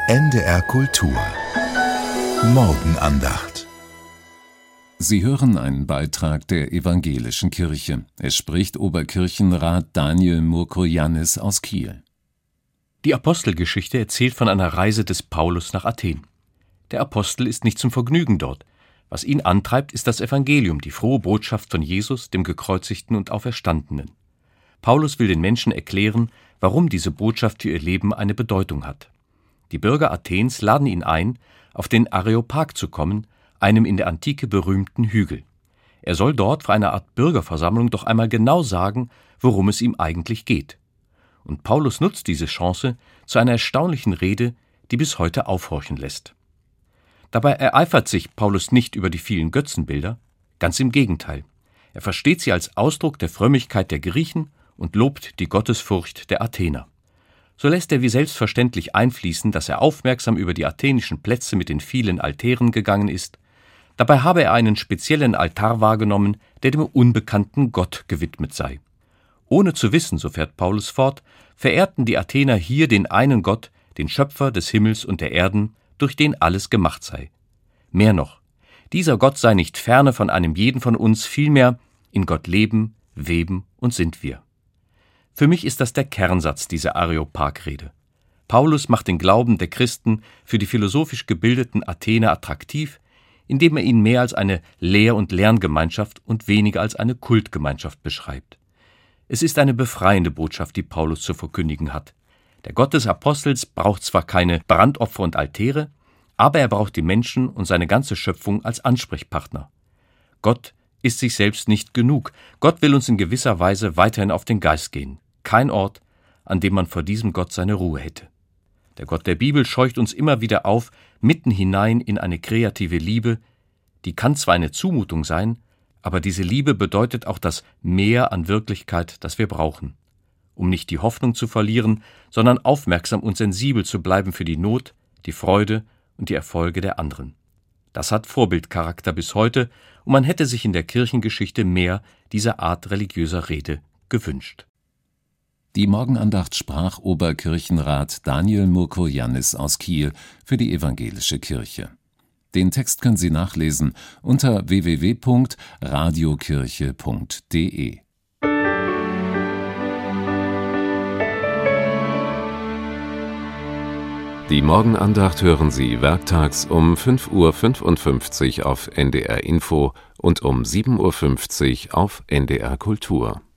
NDR Kultur Morgenandacht. Sie hören einen Beitrag der Evangelischen Kirche. Es spricht Oberkirchenrat Daniel Murkoyannis aus Kiel. Die Apostelgeschichte erzählt von einer Reise des Paulus nach Athen. Der Apostel ist nicht zum Vergnügen dort. Was ihn antreibt, ist das Evangelium, die frohe Botschaft von Jesus, dem Gekreuzigten und Auferstandenen. Paulus will den Menschen erklären, warum diese Botschaft für ihr Leben eine Bedeutung hat. Die Bürger Athens laden ihn ein, auf den Areopag zu kommen, einem in der Antike berühmten Hügel. Er soll dort vor einer Art Bürgerversammlung doch einmal genau sagen, worum es ihm eigentlich geht. Und Paulus nutzt diese Chance zu einer erstaunlichen Rede, die bis heute aufhorchen lässt. Dabei ereifert sich Paulus nicht über die vielen Götzenbilder, ganz im Gegenteil. Er versteht sie als Ausdruck der Frömmigkeit der Griechen und lobt die Gottesfurcht der Athener. So lässt er wie selbstverständlich einfließen, dass er aufmerksam über die athenischen Plätze mit den vielen Altären gegangen ist. Dabei habe er einen speziellen Altar wahrgenommen, der dem unbekannten Gott gewidmet sei. Ohne zu wissen, so fährt Paulus fort, verehrten die Athener hier den einen Gott, den Schöpfer des Himmels und der Erden, durch den alles gemacht sei. Mehr noch, dieser Gott sei nicht ferne von einem jeden von uns, vielmehr in Gott leben, weben und sind wir. Für mich ist das der Kernsatz dieser Areopag-Rede. Paulus macht den Glauben der Christen für die philosophisch gebildeten Athener attraktiv, indem er ihn mehr als eine Lehr- und Lerngemeinschaft und weniger als eine Kultgemeinschaft beschreibt. Es ist eine befreiende Botschaft, die Paulus zu verkündigen hat. Der Gott des Apostels braucht zwar keine Brandopfer und Altäre, aber er braucht die Menschen und seine ganze Schöpfung als Ansprechpartner. Gott ist sich selbst nicht genug. Gott will uns in gewisser Weise weiterhin auf den Geist gehen. Kein Ort, an dem man vor diesem Gott seine Ruhe hätte. Der Gott der Bibel scheucht uns immer wieder auf, mitten hinein in eine kreative Liebe, die kann zwar eine Zumutung sein, aber diese Liebe bedeutet auch das Mehr an Wirklichkeit, das wir brauchen, um nicht die Hoffnung zu verlieren, sondern aufmerksam und sensibel zu bleiben für die Not, die Freude und die Erfolge der anderen. Das hat Vorbildcharakter bis heute, und man hätte sich in der Kirchengeschichte mehr dieser Art religiöser Rede gewünscht. Die Morgenandacht sprach Oberkirchenrat Daniel Murkoyannis aus Kiel für die Evangelische Kirche. Den Text können Sie nachlesen unter www.radiokirche.de. Die Morgenandacht hören Sie werktags um 5:55 Uhr auf NDR Info und um 7:50 Uhr auf NDR Kultur.